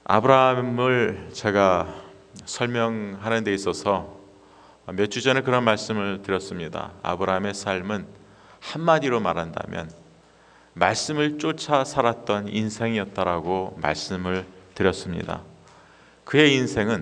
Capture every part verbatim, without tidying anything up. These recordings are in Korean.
아브라함을 제가 설명하는 데 있어서 몇 주 전에 그런 말씀을 드렸습니다. 아브라함의 삶은 한마디로 말한다면 말씀을 쫓아 살았던 인생이었다라고 말씀을 드렸습니다. 그의 인생은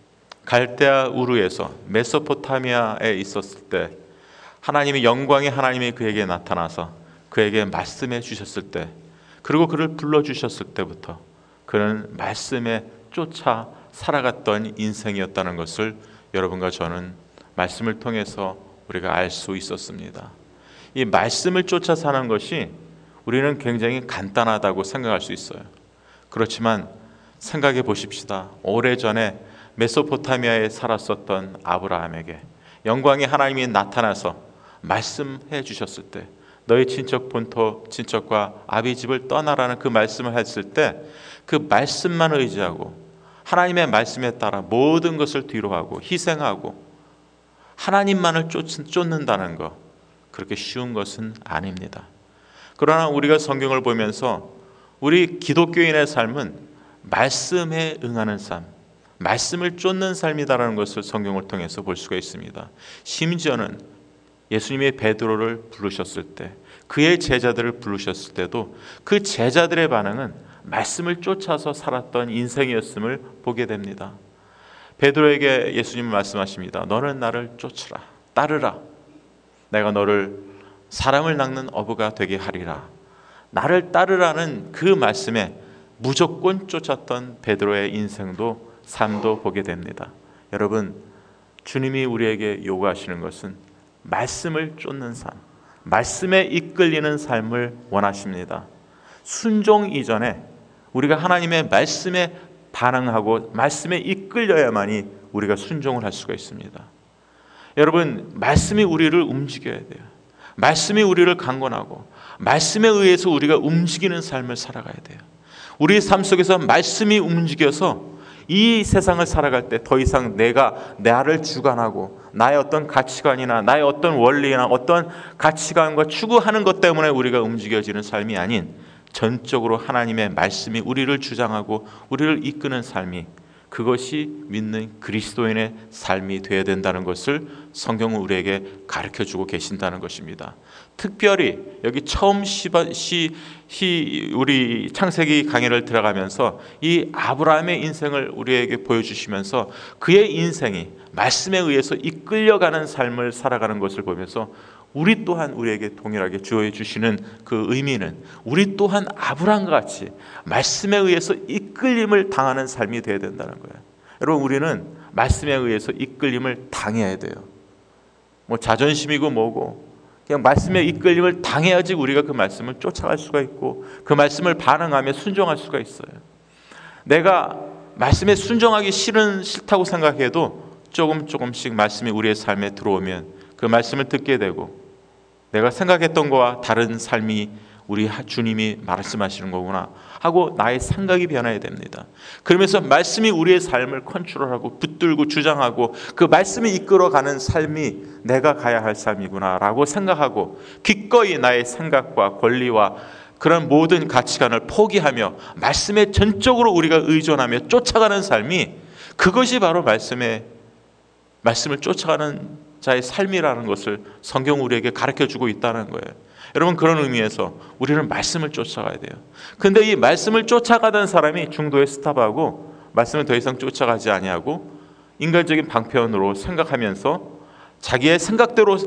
갈대아 우르에서 메소포타미아에 있었을 때 하나님의 영광의 하나님이 그에게 나타나서 그에게 말씀해 주셨을 때, 그리고 그를 불러주셨을 때부터 그는 말씀에 쫓아 살아갔던 인생이었다는 것을 여러분과 저는 말씀을 통해서 우리가 알 수 있었습니다. 이 말씀을 쫓아 사는 것이 우리는 굉장히 간단하다고 생각할 수 있어요. 그렇지만 생각해 보십시다. 오래전에 메소포타미아에 살았었던 아브라함에게 영광의 하나님이 나타나서 말씀해 주셨을 때, 너희 친척 본토 친척과 아비 집을 떠나라는 그 말씀을 했을 때, 그 말씀만 의지하고 하나님의 말씀에 따라 모든 것을 뒤로하고 희생하고 하나님만을 쫓, 쫓는다는 것, 그렇게 쉬운 것은 아닙니다. 그러나 우리가 성경을 보면서 우리 기독교인의 삶은 말씀에 응하는 삶, 말씀을 쫓는 삶이다라는 것을 성경을 통해서 볼 수가 있습니다. 심지어는 예수님이 베드로를 부르셨을 때, 그의 제자들을 부르셨을 때도 그 제자들의 반응은 말씀을 쫓아서 살았던 인생이었음을 보게 됩니다. 베드로에게 예수님은 말씀하십니다. 너는 나를 쫓으라, 따르라. 내가 너를 사람을 낚는 어부가 되게 하리라. 나를 따르라는 그 말씀에 무조건 쫓았던 베드로의 인생도 삶도 보게 됩니다. 여러분, 주님이 우리에게 요구하시는 것은 말씀을 쫓는 삶, 말씀에 이끌리는 삶을 원하십니다. 순종 이전에 우리가 하나님의 말씀에 반응하고 말씀에 이끌려야만이 우리가 순종을 할 수가 있습니다. 여러분, 말씀이 우리를 움직여야 돼요. 말씀이 우리를 강권하고 말씀에 의해서 우리가 움직이는 삶을 살아가야 돼요. 우리 삶 속에서 말씀이 움직여서 이 세상을 살아갈 때 더 이상 내가 나를 주관하고 나의 어떤 가치관이나 나의 어떤 원리나 어떤 가치관과 추구하는 것 때문에 우리가 움직여지는 삶이 아닌, 전적으로 하나님의 말씀이 우리를 주장하고 우리를 이끄는 삶이, 그것이 믿는 그리스도인의 삶이 되어야 된다는 것을 성경은 우리에게 가르쳐주고 계신다는 것입니다. 특별히 여기 처음 시바, 시, 시, 우리 창세기 강의를 들어가면서 이 아브라함의 인생을 우리에게 보여주시면서 그의 인생이 말씀에 의해서 이끌려가는 삶을 살아가는 것을 보면서 우리 또한 우리에게 동일하게 주어 주시는 그 의미는 우리 또한 아브라함과 같이 말씀에 의해서 이끌림을 당하는 삶이 되어야 된다는 거예요. 여러분, 우리는 말씀에 의해서 이끌림을 당해야 돼요. 뭐 자존심이고 뭐고, 그냥 말씀에 이끌림을 당해야지 우리가 그 말씀을 쫓아갈 수가 있고 그 말씀을 반응하며 순종할 수가 있어요. 내가 말씀에 순종하기 싫은 싫다고 생각해도 조금 조금씩 말씀이 우리의 삶에 들어오면 그 말씀을 듣게 되고, 내가 생각했던 것과 다른 삶이 우리 주님이 말씀하시는 거구나 하고 나의 생각이 변해야 됩니다. 그러면서 말씀이 우리의 삶을 컨트롤하고 붙들고 주장하고 그 말씀이 이끌어가는 삶이 내가 가야 할 삶이구나 라고 생각하고 기꺼이 나의 생각과 권리와 그런 모든 가치관을 포기하며 말씀에 전적으로 우리가 의존하며 쫓아가는 삶이, 그것이 바로 말씀에 말씀을 쫓아가는 자의 삶이라는 것을 성경 우리에게 가르쳐주고 있다는 거예요. 여러분, 그런 의미에서 우리는 말씀을 쫓아가야 돼요. 근데 이 말씀을 쫓아가던 사람이 중도에 스탑하고 말씀을 더 이상 쫓아가지 아니하고 인간적인 방편으로 생각하면서 자기의 생각대로,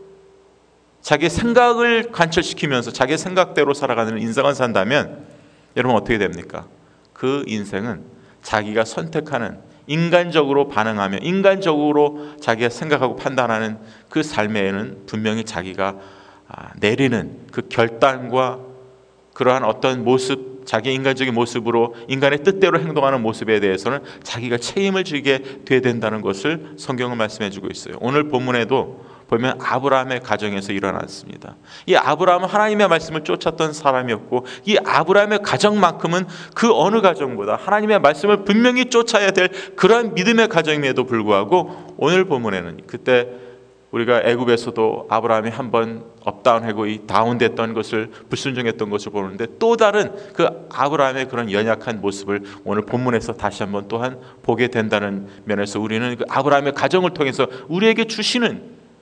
자기의 생각을 관철시키면서 자기의 생각대로 살아가는 인생을 산다면 여러분 어떻게 됩니까? 그 인생은 자기가 선택하는, 인간적으로 반응하며 인간적으로 자기가 생각하고 판단하는 그 삶에는 분명히 자기가 내리는 그 결단과 그러한 어떤 모습, 자기 인간적인 모습으로 인간의 뜻대로 행동하는 모습에 대해서는 자기가 책임을 지게 돼야 된다는 것을 성경은 말씀해 주고 있어요. 오늘 본문에도 보면 아브라함의 가정에서 일어났습니다. 이 아브라함은 하나님의 말씀을 쫓았던 사람이었고, 이 아브라함의 가정만큼은 그 어느 가정보다 하나님의 말씀을 분명히 쫓아야 될 그러한 믿음의 가정임에도 불구하고 오늘 본문에는 그때 우리가 애굽에서도 아브라함이 한번 업다운하고 이 다운됐던 것을, 불순종했던 것을 보는데, 또 다른 그 아브라함의 그런 연약한 모습을 오늘 본문에서 다시 한번 또한 보게 된다는 면에서 우리는 그 아브라함의 가정을 통해서 우리에게 주시는,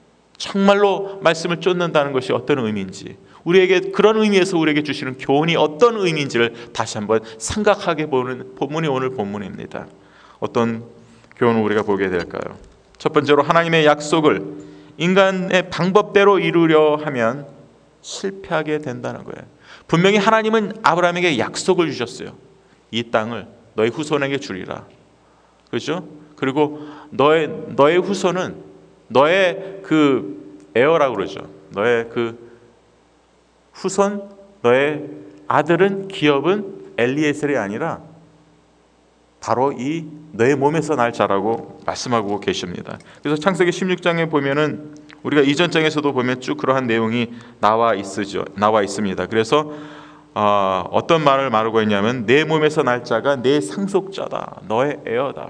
정말로 말씀을 쫓는다는 것이 어떤 의미인지, 우리에게 그런 의미에서 우리에게 주시는 교훈이 어떤 의미인지를 다시 한번 생각하게 보는 본문이 오늘 본문입니다. 어떤 교훈을 우리가 보게 될까요? 첫 번째로, 하나님의 약속을 인간의 방법대로 이루려 하면 실패하게 된다는 거예요. 분명히 하나님은 아브라함에게 약속을 주셨어요. 이 땅을 너의 후손에게 주리라. 그렇죠? 그리고 너의 너의 후손은 너의 그 에어라고 그러죠. 너의 그 후손, 너의 아들은, 기업은 엘리에셀이 아니라 바로 이 너의 몸에서 날 자라고 말씀하고 계십니다. 그래서 창세기 십육 장에 보면은 우리가 이전 장에서도 보면 쭉 그러한 내용이 나와 있으죠. 나와 있습니다. 그래서 어, 어떤 말을 말하고 있냐면, 내 몸에서 날 자가 내 상속자다, 너의 에어다,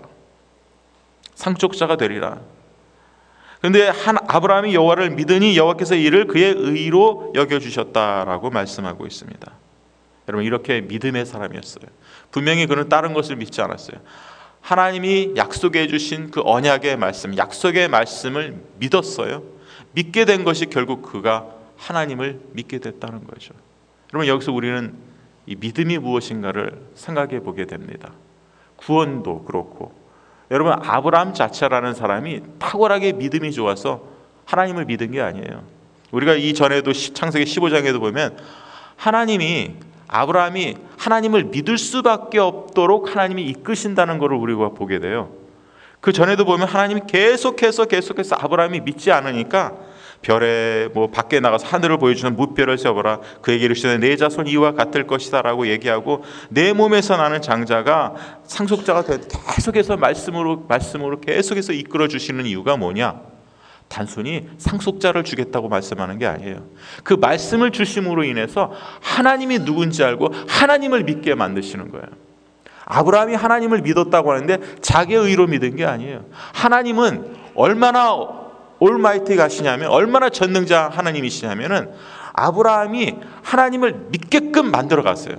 상속자가 되리라. 그런데 한 아브라함이 여호와를 믿으니 여호와께서 이를 그의 의로 여겨 주셨다라고 말씀하고 있습니다. 여러분, 이렇게 믿음의 사람이었어요. 분명히 그는 다른 것을 믿지 않았어요. 하나님이 약속해 주신 그 언약의 말씀, 약속의 말씀을 믿었어요. 믿게 된 것이 결국 그가 하나님을 믿게 됐다는 거죠. 여러분, 여기서 우리는 이 믿음이 무엇인가를 생각해 보게 됩니다. 구원도 그렇고, 여러분, 아브라함 자체라는 사람이 탁월하게 믿음이 좋아서 하나님을 믿은 게 아니에요. 우리가 이전에도 창세기 십오 장에도 보면 하나님이, 아브라함이 하나님을 믿을 수밖에 없도록 하나님이 이끄신다는 것을 우리가 보게 돼요. 그 전에도 보면 하나님이 계속해서 계속해서 아브라함이 믿지 않으니까 별에 뭐 밖에 나가서 하늘을 보여주는 무별을 세어보라, 그에게 이르시되 내 자손 이와 같을 것이다 라고 얘기하고, 내 몸에서 나는 장자가 상속자가 돼 계속해서 말씀으로 말씀으로 계속해서 이끌어 주시는 이유가 뭐냐? 단순히 상속자를 주겠다고 말씀하는 게 아니에요. 그 말씀을 주심으로 인해서 하나님이 누군지 알고 하나님을 믿게 만드시는 거예요. 아브라함이 하나님을 믿었다고 하는데 자기의 의로 믿은 게 아니에요. 하나님은 얼마나 올마이티 가시냐면, 얼마나 전능자 하나님이시냐면은 아브라함이 하나님을 믿게끔 만들어 갔어요.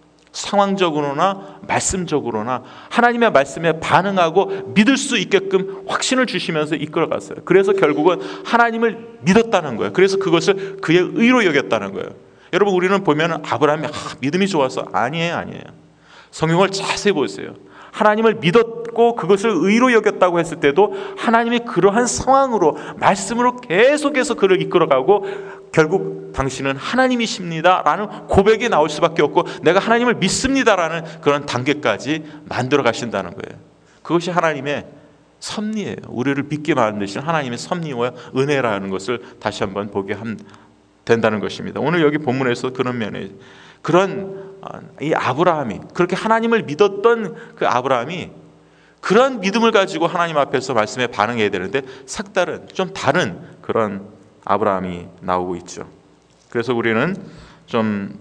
상황적으로나 말씀적으로나 하나님의 말씀에 반응하고 믿을 수 있게끔 확신을 주시면서 이끌어 갔어요. 그래서 결국은 하나님을 믿었다는 거예요. 그래서 그것을 그의 의로 여겼다는 거예요. 여러분, 우리는 보면 아브라함이 아, 믿음이 좋아서, 아니에요, 아니에요. 성경을 자세히 보세요. 하나님을 믿었고 그것을 의로 여겼다고 했을 때도 하나님이 그러한 상황으로 말씀으로 계속해서 그를 이끌어가고, 결국 당신은 하나님이십니다 라는 고백이 나올 수밖에 없고, 내가 하나님을 믿습니다라는 그런 단계까지 만들어 가신다는 거예요. 그것이 하나님의 섭리예요. 우리를 믿게 만드신 하나님의 섭리와 은혜라는 것을 다시 한번 보게 함, 된다는 것입니다. 오늘 여기 본문에서 그런 면에, 그런 이 아브라함이, 그렇게 하나님을 믿었던 그 아브라함이 그런 믿음을 가지고 하나님 앞에서 말씀에 반응해야 되는데, 색다른, 좀 다른 그런 아브라함이 나오고 있죠. 그래서 우리는 좀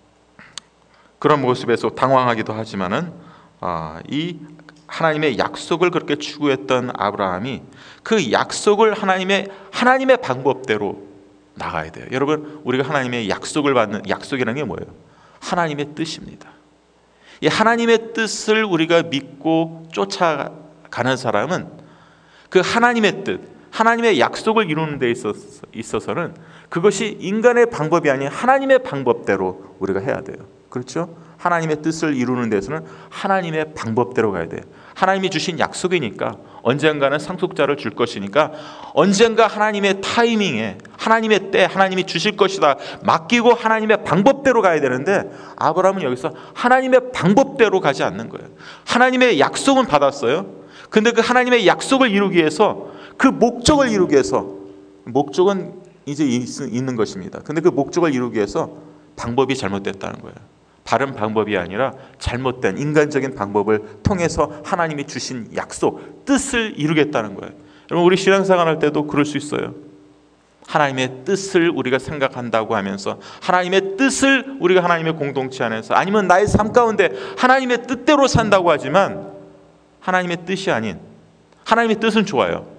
그런 모습에서 당황하기도 하지만은 아, 이 하나님의 약속을 그렇게 추구했던 아브라함이 그 약속을 하나님의 하나님의 방법대로 나가야 돼요. 여러분, 우리가 하나님의 약속을 받는, 약속이라는 게 뭐예요? 하나님의 뜻입니다. 이 하나님의 뜻을 우리가 믿고 쫓아가는 사람은 그 하나님의 뜻, 하나님의 약속을 이루는 데 있어서는 그것이 인간의 방법이 아닌 하나님의 방법대로 우리가 해야 돼요. 그렇죠? 하나님의 뜻을 이루는 데서는 하나님의 방법대로 가야 돼요. 하나님이 주신 약속이니까, 언젠가는 상속자를 줄 것이니까 언젠가 하나님의 타이밍에, 하나님의 때 하나님이 주실 것이다 맡기고 하나님의 방법대로 가야 되는데, 아브라함은 여기서 하나님의 방법대로 가지 않는 거예요. 하나님의 약속은 받았어요. 근데 그 하나님의 약속을 이루기 위해서, 그 목적을 이루기 위해서, 목적은 이제 있는 것입니다. 근데 그 목적을 이루기 위해서 방법이 잘못됐다는 거예요. 바른 방법이 아니라 잘못된 인간적인 방법을 통해서 하나님이 주신 약속, 뜻을 이루겠다는 거예요. 여러분, 우리 신앙생활 할 때도 그럴 수 있어요. 하나님의 뜻을 우리가 생각한다고 하면서, 하나님의 뜻을 우리가 하나님의 공동체 안에서, 아니면 나의 삶 가운데 하나님의 뜻대로 산다고 하지만 하나님의 뜻이 아닌, 하나님의 뜻은 좋아요.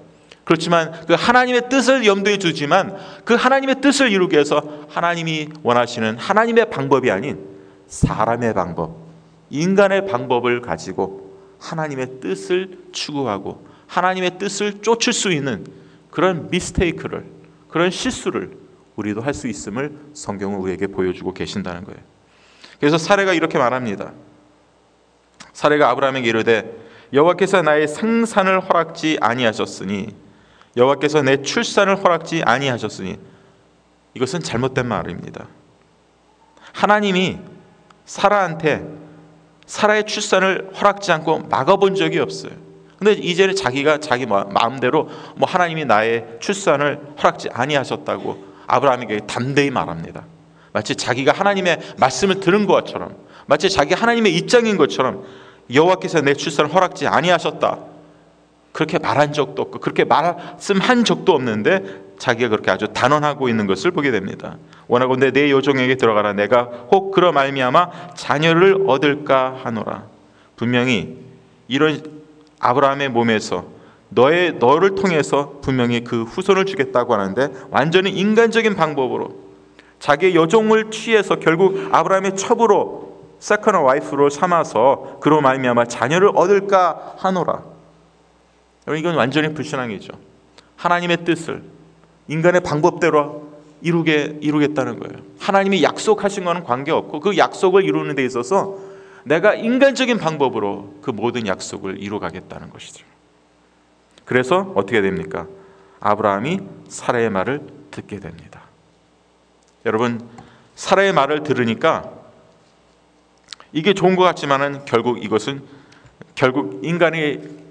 그렇지만 그 하나님의 뜻을 염두에 두지만 그 하나님의 뜻을 이루기 위해서 하나님이 원하시는 하나님의 방법이 아닌 사람의 방법, 인간의 방법을 가지고 하나님의 뜻을 추구하고 하나님의 뜻을 쫓을 수 있는 그런 미스테이크를, 그런 실수를 우리도 할 수 있음을 성경은 우리에게 보여주고 계신다는 거예요. 그래서 사례가 이렇게 말합니다. 사례가 아브라함에게 이르되 여호와께서 나의 생산을 허락지 아니하셨으니 여호와께서 내 출산을 허락지 아니하셨으니, 이것은 잘못된 말입니다. 하나님이 사라한테 사라의 출산을 허락지 않고 막아본 적이 없어요. 근데 이제는 자기가 자기 마음대로 뭐 하나님이 나의 출산을 허락지 아니하셨다고 아브라함에게 담대히 말합니다. 마치 자기가 하나님의 말씀을 들은 것처럼, 마치 자기 하나님의 입장인 것처럼 여호와께서 내 출산을 허락지 아니하셨다, 그렇게 말한 적도 없고 그렇게 말씀한 적도 없는데 자기가 그렇게 아주 단언하고 있는 것을 보게 됩니다. 원하건대 내 여종에게 들어가라. 내가 혹 그러 말미암아 자녀를 얻을까 하노라. 분명히 이런 아브라함의 몸에서 너의 너를 통해서 분명히 그 후손을 주겠다고 하는데 완전히 인간적인 방법으로 자기의 여종을 취해서 결국 아브라함의 첩으로 세컨드 와이프로 삼아서 그로 말미암아 자녀를 얻을까 하노라. 이건 완전히 불신앙이죠. 하나님의 뜻을 인간의 방법대로 이루게, 이루겠다는 거예요. 하나님이 약속하신 거는 관계없고 그 약속을 이루는 데 있어서 내가 인간적인 방법으로 그 모든 약속을 이루가겠다는 것이죠. 그래서 어떻게 됩니까? 아브라함이 사라의 말을 듣게 됩니다. 여러분, 사라의 말을 들으니까 이게 좋은 것 같지만은 결국 이것은 결국 인간이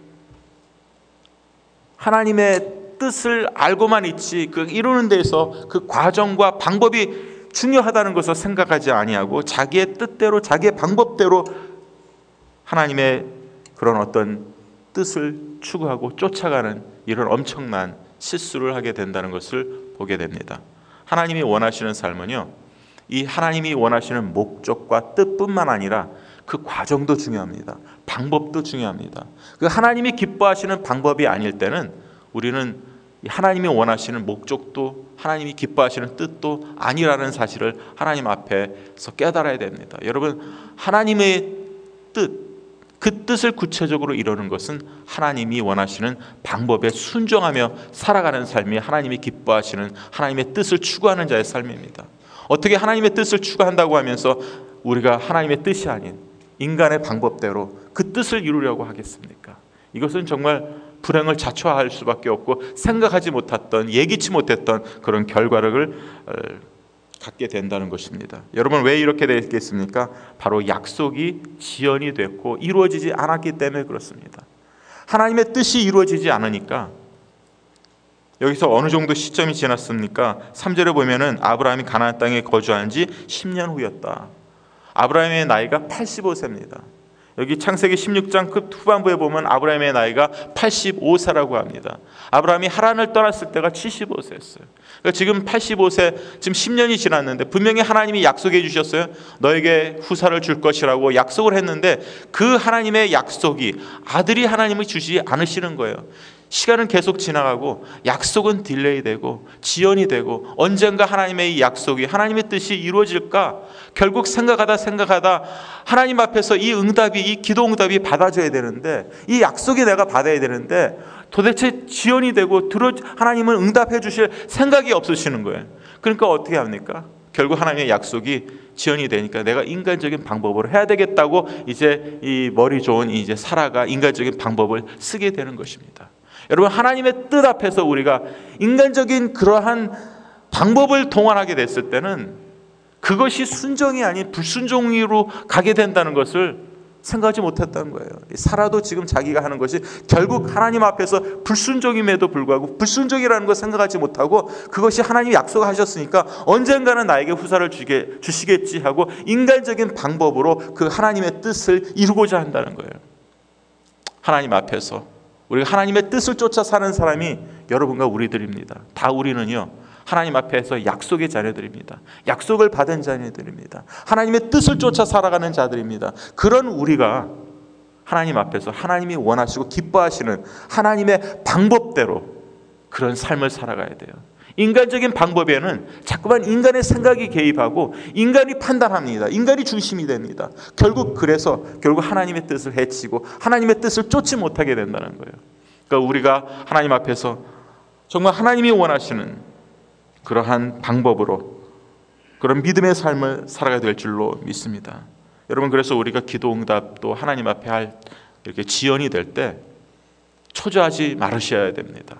하나님의 뜻을 알고만 있지 그 이루는 데서 그 과정과 방법이 중요하다는 것을 생각하지 아니하고 자기의 뜻대로 자기의 방법대로 하나님의 그런 어떤 뜻을 추구하고 쫓아가는 이런 엄청난 실수를 하게 된다는 것을 보게 됩니다. 하나님이 원하시는 삶은요, 이 하나님이 원하시는 목적과 뜻뿐만 아니라 그 과정도 중요합니다. 방법도 중요합니다. 그 하나님이 기뻐하시는 방법이 아닐 때는 우리는 하나님이 원하시는 목적도 하나님이 기뻐하시는 뜻도 아니라는 사실을 하나님 앞에서 깨달아야 됩니다. 여러분, 하나님의 뜻, 그 뜻을 구체적으로 이루는 것은 하나님이 원하시는 방법에 순종하며 살아가는 삶이 하나님이 기뻐하시는 하나님의 뜻을 추구하는 자의 삶입니다. 어떻게 하나님의 뜻을 추구한다고 하면서 우리가 하나님의 뜻이 아닌 인간의 방법대로 그 뜻을 이루려고 하겠습니까? 이것은 정말 불행을 자초할 수밖에 없고 생각하지 못했던, 예기치 못했던 그런 결과를 갖게 된다는 것입니다. 여러분, 왜 이렇게 됐겠습니까? 바로 약속이 지연이 됐고 이루어지지 않았기 때문에 그렇습니다. 하나님의 뜻이 이루어지지 않으니까 여기서 어느 정도 시점이 지났습니까? 삼 절에 보면은 아브라함이 가나안 땅에 거주한 지 십 년 후였다. 아브라함의 나이가 팔십오 세입니다. 여기 창세기 십육 장 끝 후반부에 보면 아브라함의 나이가 팔십오 세라고 합니다. 아브라함이 하란을 떠났을 때가 칠십오 세였어요. 그러니까 지금 팔십오 세, 지금 십 년이 지났는데 분명히 하나님이 약속해 주셨어요. 너에게 후사를 줄 것이라고 약속을 했는데 그 하나님의 약속이 아들이 하나님이 주지 않으시는 거예요. 시간은 계속 지나가고 약속은 딜레이 되고 지연이 되고 언젠가 하나님의 이 약속이 하나님의 뜻이 이루어질까? 결국 생각하다 생각하다 하나님 앞에서 이 응답이, 이 기도 응답이 받아져야 되는데, 이 약속이 내가 받아야 되는데 도대체 지연이 되고 들어 하나님은 응답해 주실 생각이 없으시는 거예요. 그러니까 어떻게 합니까? 결국 하나님의 약속이 지연이 되니까 내가 인간적인 방법으로 해야 되겠다고 이제 이 머리 좋은 이제 사라가 인간적인 방법을 쓰게 되는 것입니다. 여러분, 하나님의 뜻 앞에서 우리가 인간적인 그러한 방법을 동원하게 됐을 때는 그것이 순종이 아닌 불순종으로 가게 된다는 것을 생각하지 못했다는 거예요. 사라도 지금 자기가 하는 것이 결국 하나님 앞에서 불순종임에도 불구하고 불순종이라는 걸 생각하지 못하고 그것이 하나님이 약속하셨으니까 언젠가는 나에게 후사를 주게, 주시겠지 하고 인간적인 방법으로 그 하나님의 뜻을 이루고자 한다는 거예요. 하나님 앞에서 우리가 하나님의 뜻을 쫓아 사는 사람이 여러분과 우리들입니다. 다 우리는요, 하나님 앞에서 약속의 자녀들입니다. 약속을 받은 자녀들입니다. 하나님의 뜻을 쫓아 살아가는 자들입니다. 그런 우리가 하나님 앞에서 하나님이 원하시고 기뻐하시는 하나님의 방법대로 그런 삶을 살아가야 돼요. 인간적인 방법에는 자꾸만 인간의 생각이 개입하고 인간이 판단합니다. 인간이 중심이 됩니다. 결국 그래서 결국 하나님의 뜻을 해치고 하나님의 뜻을 쫓지 못하게 된다는 거예요. 그러니까 우리가 하나님 앞에서 정말 하나님이 원하시는 그러한 방법으로 그런 믿음의 삶을 살아가야 될 줄로 믿습니다. 여러분, 그래서 우리가 기도 응답도 하나님 앞에 할 이렇게 지연이 될 때 초조하지 말으셔야 됩니다.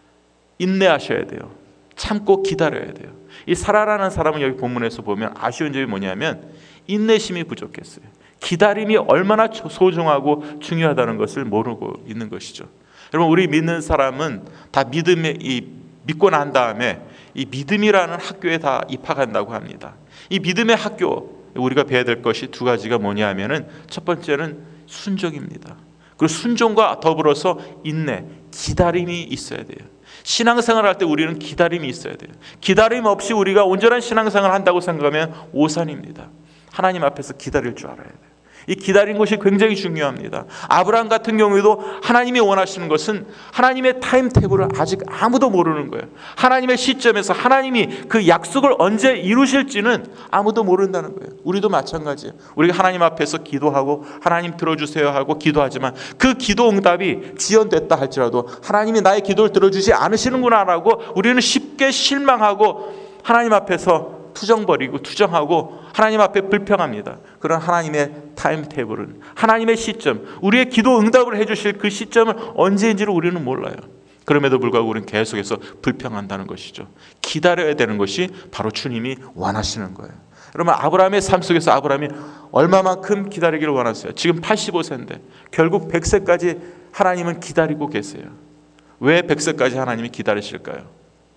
인내하셔야 돼요. 참고 기다려야 돼요. 이 사라라는 사람은 여기 본문에서 보면 아쉬운 점이 뭐냐면 인내심이 부족했어요. 기다림이 얼마나 소중하고 중요하다는 것을 모르고 있는 것이죠. 여러분, 우리 믿는 사람은 다 믿음에 이 믿고 난 다음에 이 믿음이라는 학교에 다 입학한다고 합니다. 이 믿음의 학교, 우리가 배워야 될 것이 두 가지가 뭐냐 하면은 첫 번째는 순종입니다. 그리고 순종과 더불어서 인내, 기다림이 있어야 돼요. 신앙생활 할 때 우리는 기다림이 있어야 돼요. 기다림 없이 우리가 온전한 신앙생활 한다고 생각하면 오산입니다. 하나님 앞에서 기다릴 줄 알아야 돼요. 이 기다린 것이 굉장히 중요합니다. 아브라함 같은 경우에도 하나님이 원하시는 것은 하나님의 타임테이블을 아직 아무도 모르는 거예요. 하나님의 시점에서 하나님이 그 약속을 언제 이루실지는 아무도 모른다는 거예요. 우리도 마찬가지예요. 우리가 하나님 앞에서 기도하고 하나님 들어주세요 하고 기도하지만 그 기도 응답이 지연됐다 할지라도 하나님이 나의 기도를 들어주지 않으시는구나라고 우리는 쉽게 실망하고 하나님 앞에서 투정 버리고 투정하고 하나님 앞에 불평합니다. 그런 하나님의 타임테이블은, 하나님의 시점, 우리의 기도 응답을 해주실 그 시점을 언제인지를 우리는 몰라요. 그럼에도 불구하고 우리는 계속해서 불평한다는 것이죠. 기다려야 되는 것이 바로 주님이 원하시는 거예요. 여러분, 아브라함의 삶 속에서 아브라함이 얼마만큼 기다리기를 원하세요? 지금 팔십오 세인데 결국 백 세까지 하나님은 기다리고 계세요. 왜 백 세까지 하나님이 기다리실까요?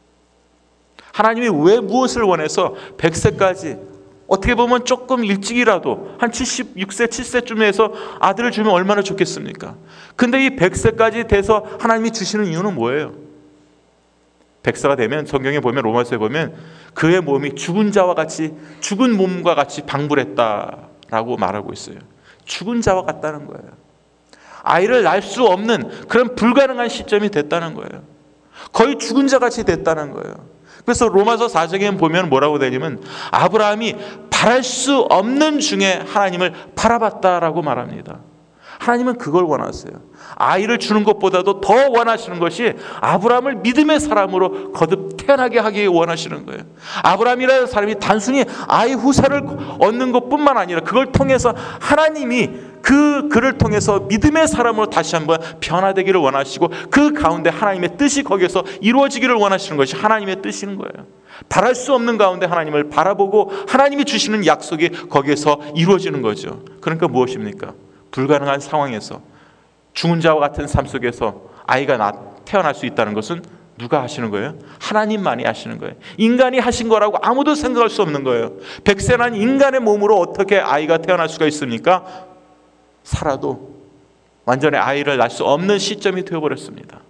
하나님이 왜 무엇을 원해서 백 세까지, 어떻게 보면 조금 일찍이라도 한 칠십육 세, 칠 세쯤에서 아들을 주면 얼마나 좋겠습니까? 근데 이 백 세까지 돼서 하나님이 주시는 이유는 뭐예요? 백 세가 되면 성경에 보면, 로마서에 보면 그의 몸이 죽은 자와 같이, 죽은 몸과 같이 방불했다라고 말하고 있어요. 죽은 자와 같다는 거예요. 아이를 낳을 수 없는 그런 불가능한 시점이 됐다는 거예요. 거의 죽은 자 같이 됐다는 거예요. 그래서 로마서 사 장에 보면 뭐라고 되냐면 아브라함이 바랄 수 없는 중에 하나님을 바라봤다라고 말합니다. 하나님은 그걸 원하세요. 아이를 주는 것보다도 더 원하시는 것이 아브라함을 믿음의 사람으로 거듭 태어나게 하기 원하시는 거예요. 아브라함이라는 사람이 단순히 아이 후사를 얻는 것뿐만 아니라 그걸 통해서 하나님이 그 그를 통해서 믿음의 사람으로 다시 한번 변화되기를 원하시고 그 가운데 하나님의 뜻이 거기에서 이루어지기를 원하시는 것이 하나님의 뜻인 거예요. 바랄 수 없는 가운데 하나님을 바라보고 하나님이 주시는 약속이 거기에서 이루어지는 거죠. 그러니까 무엇입니까? 불가능한 상황에서 죽은 자와 같은 삶 속에서 아이가 태어날 수 있다는 것은 누가 하시는 거예요? 하나님만이 하시는 거예요. 인간이 하신 거라고 아무도 생각할 수 없는 거예요. 백세난 인간의 몸으로 어떻게 아이가 태어날 수가 있습니까? 살아도 완전히 아이를 낳을 수 없는 시점이 되어버렸습니다.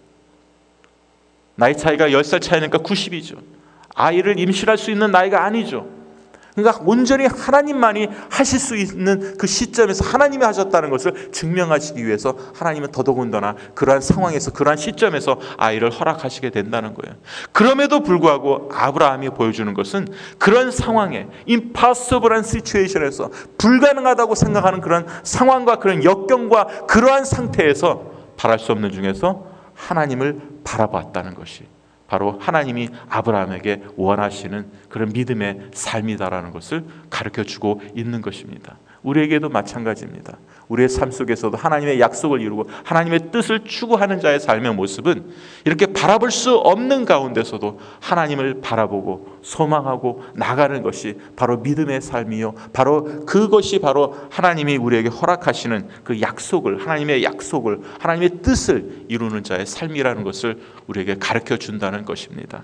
나이 차이가 열 살 차이니까 구십이죠. 아이를 임신할 수 있는 나이가 아니죠. 그러니까 온전히 하나님만이 하실 수 있는 그 시점에서 하나님이 하셨다는 것을 증명하시기 위해서 하나님은 더더군다나 그러한 상황에서, 그러한 시점에서 아이를 허락하시게 된다는 거예요. 그럼에도 불구하고 아브라함이 보여주는 것은 그런 상황에, impossible한 situation에서, 불가능하다고 생각하는 그런 상황과 그런 역경과 그러한 상태에서 바랄 수 없는 중에서 하나님을 바라봤다는 것이 바로 하나님이 아브라함에게 원하시는 그런 믿음의 삶이다라는 것을 가르쳐주고 있는 것입니다. 우리에게도 마찬가지입니다. 우리의 삶 속에서도 하나님의 약속을 이루고 하나님의 뜻을 추구하는 자의 삶의 모습은 이렇게 바라볼 수 없는 가운데서도 하나님을 바라보고 소망하고 나가는 것이 바로 믿음의 삶이요, 바로 그것이 바로 하나님이 우리에게 허락하시는 그 약속을, 하나님의 약속을, 하나님의 뜻을 이루는 자의 삶이라는 것을 우리에게 가르쳐 준다는 것입니다.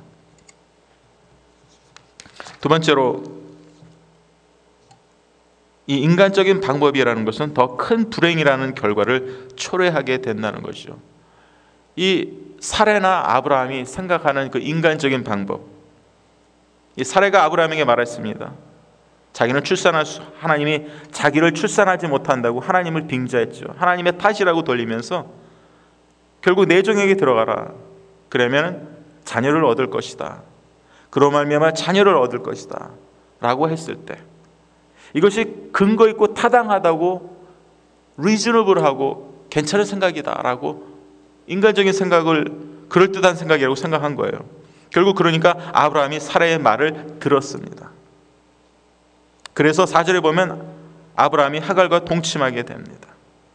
두 번째로, 이 인간적인 방법이라는 것은 더 큰 불행이라는 결과를 초래하게 된다는 것이죠. 이 사레나 아브라함이 생각하는 그 인간적인 방법, 이 사레가 아브라함에게 말했습니다. 자기는 출산할 수, 하나님이 자기를 출산하지 못한다고 하나님을 빙자했죠. 하나님의 탓이라고 돌리면서 결국 내 종에게 들어가라. 그러면 자녀를 얻을 것이다. 그로 말미암아 자녀를 얻을 것이다 라고 했을 때 이것이 근거 있고 타당하다고 리즈너블하고 괜찮은 생각이다 라고 인간적인 생각을 그럴듯한 생각이라고 생각한 거예요. 결국 그러니까 아브라함이 사라의 말을 들었습니다. 그래서 사 절에 보면 아브라함이 하갈과 동침하게 됩니다.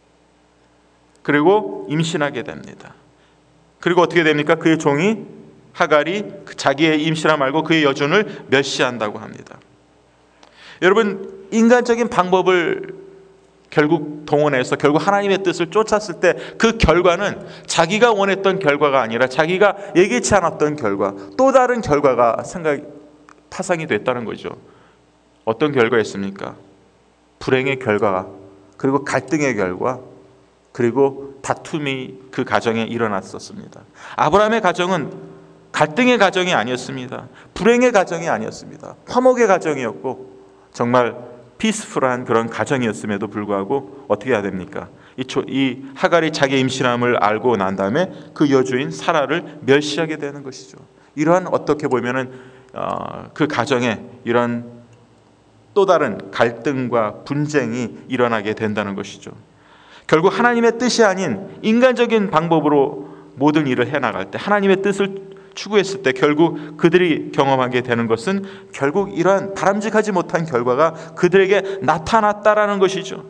그리고 임신하게 됩니다. 그리고 어떻게 됩니까? 그의 종이 하갈이 자기의 임신함 말고 그의 여종을 멸시한다고 합니다. 여러분, 인간적인 방법을 결국 동원해서 결국 하나님의 뜻을 쫓았을 때 그 결과는 자기가 원했던 결과가 아니라 자기가 예기치 않았던 결과, 또 다른 결과가 생각 파상이 됐다는 거죠. 어떤 결과였습니까? 불행의 결과, 그리고 갈등의 결과, 그리고 다툼이 그 가정에 일어났었습니다. 아브라함의 가정은 갈등의 가정이 아니었습니다. 불행의 가정이 아니었습니다. 화목의 가정이었고 정말 피스풀한 그런 가정이었음에도 불구하고 어떻게 해야 됩니까? 이, 초, 이 하갈이 자기의 임신함을 알고 난 다음에 그 여주인 사라를 멸시하게 되는 것이죠. 이러한 어떻게 보면은 어, 그 가정에 이런 또 다른 갈등과 분쟁이 일어나게 된다는 것이죠. 결국 하나님의 뜻이 아닌 인간적인 방법으로 모든 일을 해나갈 때 하나님의 뜻을 추구했을 때 결국 그들이 경험하게 되는 것은 결국 이러한 바람직하지 못한 결과가 그들에게 나타났다라는 것이죠.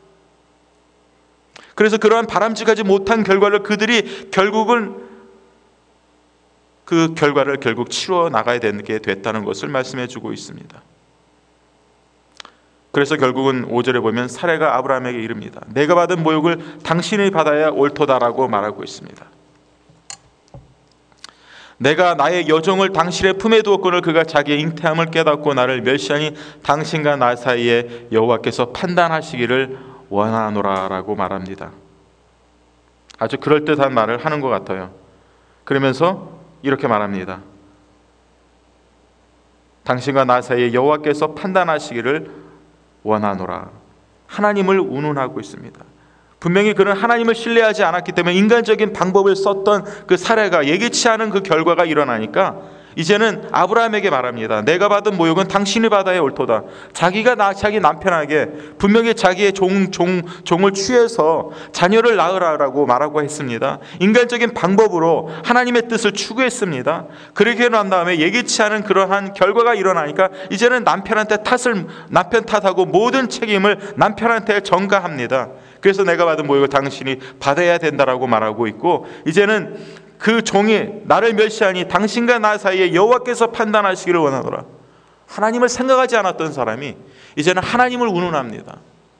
그래서 그러한 바람직하지 못한 결과를 그들이 결국은 그 결과를 결국 치러 나가야 되게 됐다는 것을 말씀해 주고 있습니다. 그래서 결국은 오 절에 보면 사라가 아브라함에게 이릅니다. 내가 받은 모욕을 당신이 받아야 옳도다라고 말하고 있습니다. 내가 나의 여종을 당신의 품에 두었거늘 그가 자기의 잉태함을 깨닫고 나를 멸시하니 당신과 나 사이에 여호와께서 판단하시기를 원하노라라고 말합니다. 아주 그럴듯한 말을 하는 것 같아요. 그러면서 이렇게 말합니다. 당신과 나 사이에 여호와께서 판단하시기를 원하노라. 하나님을 운운하고 있습니다. 분명히 그는 하나님을 신뢰하지 않았기 때문에 인간적인 방법을 썼던 그 사례가 예기치 않은 그 결과가 일어나니까 이제는 아브라함에게 말합니다. 내가 받은 모욕은 당신이 받아야 옳도다. 자기가 나, 자기 남편에게 분명히 자기의 종, 종, 종을 취해서 자녀를 낳으라고 말하고 했습니다. 인간적인 방법으로 하나님의 뜻을 추구했습니다. 그렇게 난 다음에 예기치 않은 그러한 결과가 일어나니까 이제는 남편한테 탓을 남편 탓하고 모든 책임을 남편한테 전가합니다. 그래서 내가 받은 모욕을 당신이 받아야 된다라고 말하고 있고 이제는 그 종이 나를 멸시하니 당신과 나 사이에 여호와께서 판단하시기를 원하노라. 하나님을 생각하지 않았던 사람이 이제는 하나님을 운운합니다.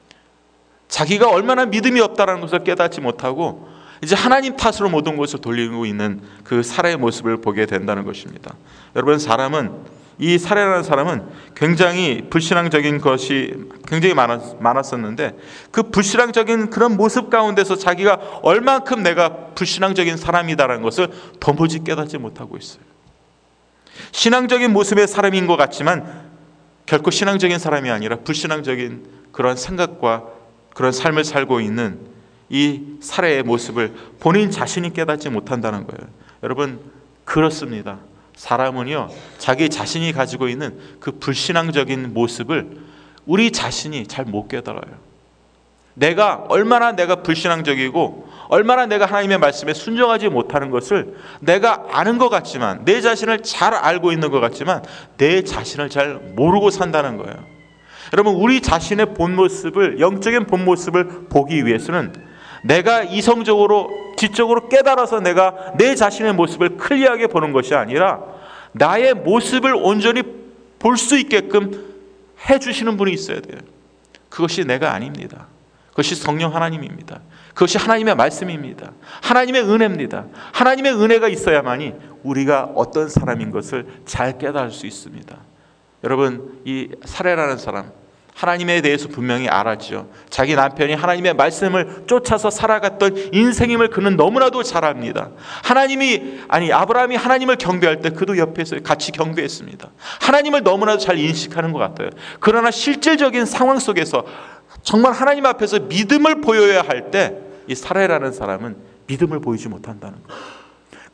자기가 얼마나 믿음이 없다는 것을 깨닫지 못하고 이제 하나님 탓으로 모든 것을 돌리고 있는 그 사라의 모습을 보게 된다는 것입니다. 여러분, 사람은 이 사라라는 사람은 굉장히 불신앙적인 것이 굉장히 많았, 많았었는데 그 불신앙적인 그런 모습 가운데서 자기가 얼만큼 내가 불신앙적인 사람이다라는 것을 도무지 깨닫지 못하고 있어요. 신앙적인 모습의 사람인 것 같지만 결코 신앙적인 사람이 아니라 불신앙적인 그런 생각과 그런 삶을 살고 있는 이 사라의 모습을 본인 자신이 깨닫지 못한다는 거예요. 여러분, 그렇습니다. 사람은요, 자기 자신이 가지고 있는 그 불신앙적인 모습을 우리 자신이 잘 못 깨달아요. 내가 얼마나 내가 불신앙적이고 얼마나 내가 하나님의 말씀에 순종하지 못하는 것을 내가 아는 것 같지만, 내 자신을 잘 알고 있는 것 같지만 내 자신을 잘 모르고 산다는 거예요. 여러분, 우리 자신의 본 모습을, 영적인 본 모습을 보기 위해서는 내가 이성적으로 지적으로 깨달아서 내가 내 자신의 모습을 클리어하게 보는 것이 아니라 나의 모습을 온전히 볼 수 있게끔 해주시는 분이 있어야 돼요. 그것이 내가 아닙니다. 그것이 성령 하나님입니다. 그것이 하나님의 말씀입니다. 하나님의 은혜입니다. 하나님의 은혜가 있어야만이 우리가 어떤 사람인 것을 잘 깨달을 수 있습니다. 여러분, 이 사라라는 사람, 하나님에 대해서 분명히 알았죠. 자기 남편이 하나님의 말씀을 쫓아서 살아갔던 인생임을 그는 너무나도 잘 압니다. 하나님이 아니 아브라함이 하나님을 경배할 때 그도 옆에서 같이 경배했습니다. 하나님을 너무나도 잘 인식하는 것 같아요. 그러나 실질적인 상황 속에서 정말 하나님 앞에서 믿음을 보여야 할 때 이 사라라는 사람은 믿음을 보이지 못한다는 거예요.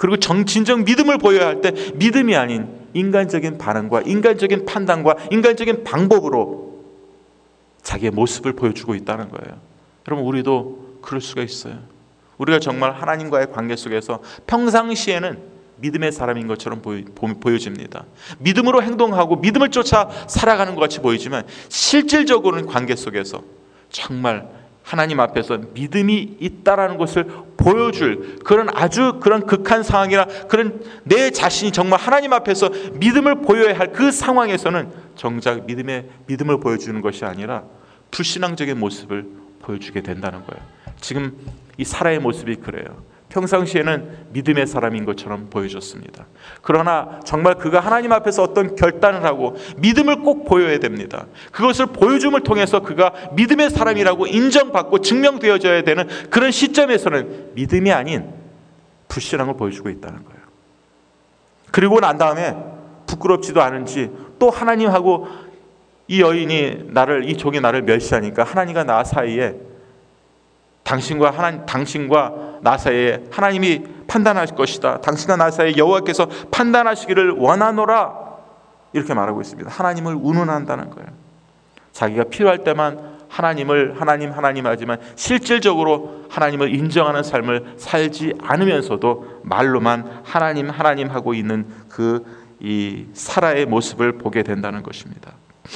그리고 정, 진정 믿음을 보여야 할 때 믿음이 아닌 인간적인 반응과 인간적인 판단과 인간적인 방법으로 자기의 모습을 보여주고 있다는 거예요. 여러분, 우리도 그럴 수가 있어요. 우리가 정말 하나님과의 관계 속에서 평상시에는 믿음의 사람인 것처럼 보이, 보여집니다. 믿음으로 행동하고 믿음을 쫓아 살아가는 것 같이 보이지만 실질적으로는 관계 속에서 정말 하나님 앞에서 믿음이 있다라는 것을 보여줄 그런 아주 그런 극한 상황이나 그런 내 자신이 정말 하나님 앞에서 믿음을 보여야 할 그 상황에서는 정작 믿음의 믿음을 보여주는 것이 아니라 불신앙적인 모습을 보여주게 된다는 거예요. 지금 이 사라의 모습이 그래요. 평상시에는 믿음의 사람인 것처럼 보여줬습니다. 그러나 정말 그가 하나님 앞에서 어떤 결단을 하고 믿음을 꼭 보여야 됩니다. 그것을 보여줌을 통해서 그가 믿음의 사람이라고 인정받고 증명되어져야 되는 그런 시점에서는 믿음이 아닌 불신앙을 보여주고 있다는 거예요. 그리고 난 다음에 부끄럽지도 않은지 또 하나님하고 이 여인이 나를, 이 종이 나를 멸시하니까 하나님과 나 사이에 당신과 하나님, 당신과 나 사이에 하나님이 판단하실 것이다. 당신과 나 사이에 여호와께서 판단하시기를 원하노라. 이렇게 말하고 있습니다. 하나님을 운운한다는 거예요. 자기가 필요할 때만 하나님을 하나님 하나님 하지만 실질적으로 하나님을 인정하는 삶을 살지 않으면서도 말로만 하나님 하나님 하고 있는 그 이 사라의 모습을 보게 된다는 것입니다.